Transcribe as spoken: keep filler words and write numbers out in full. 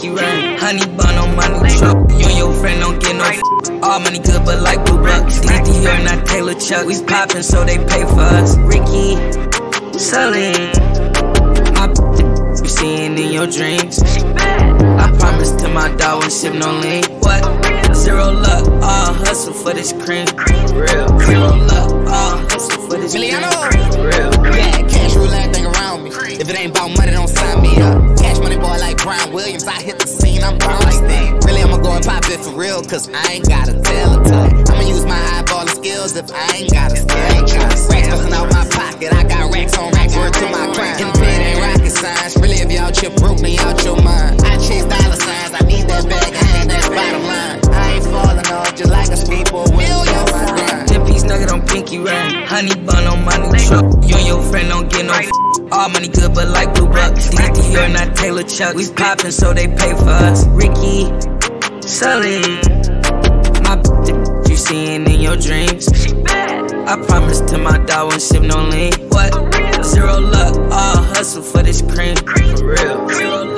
pinky ring. Honey bun on my new truck. You and your friend don't get no f. All money good, but like blue bucks. These Dior, not Taylor Chuck. We poppin', so they pay for us. Ricky, Sully, my you seeing in your dreams. I promise to my dog won't sip no lean. What? Zero luck, all hustle for this cream. Real. Zero luck, all hustle for this cream. Real. Yeah, cash rule everything around me. If it ain't about money, don't sign me up. Cash money boy like Brian Williams. I hit the scene, I'm bound to stay. Really, I'ma go and pop it for real, cause I ain't gotta tell a tug. I'ma use my eyeballing skills if I ain't gotta scale. Racks bustin' out my pocket, I got racks on racks, word to my crime. In the pen ain't rocket science. Really, if y'all chip broke me out your mind. I chase dollar signs, I need that bag, and that's bottom line. I ain't falling off just like a skateboard when it's on my grind. ten piece nugget on pinky ring. Honey bun on my new truck. You and your friend don't get no f. All money good, but like blue bucks. These Dior, not Taylor Chuck. We poppin', so they pay for us. Ricky, Sully, my you seeing in your dreams. I promise to my dog won't sip no lean. What? Zero luck, all hustle for this cream. For real.